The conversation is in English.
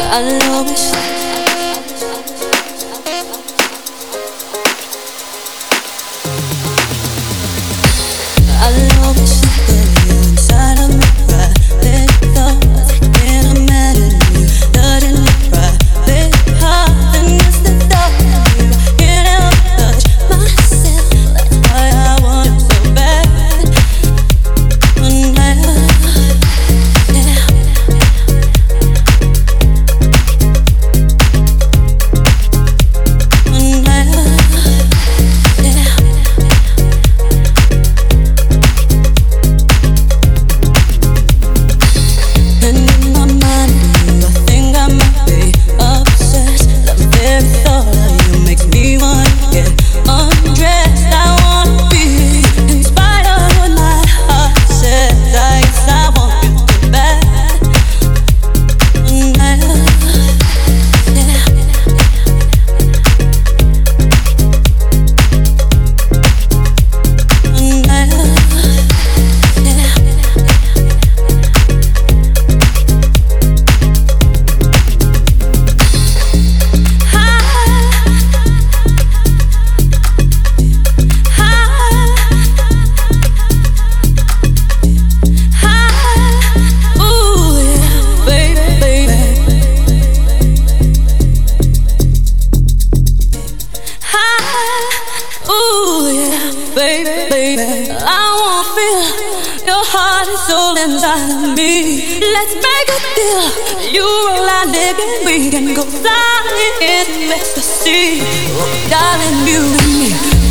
I'll always look at you inside of my private thoughts. When I'm mad at you, flooding my private heart. And it's the thought of you, can't help but touch myself. That's why I want it so bad. Baby, I wanna feel your heart and soul inside of me. Let's make a deal. You roll out, nigga, we can go flying in ecstasy. Oh, darling, you and me.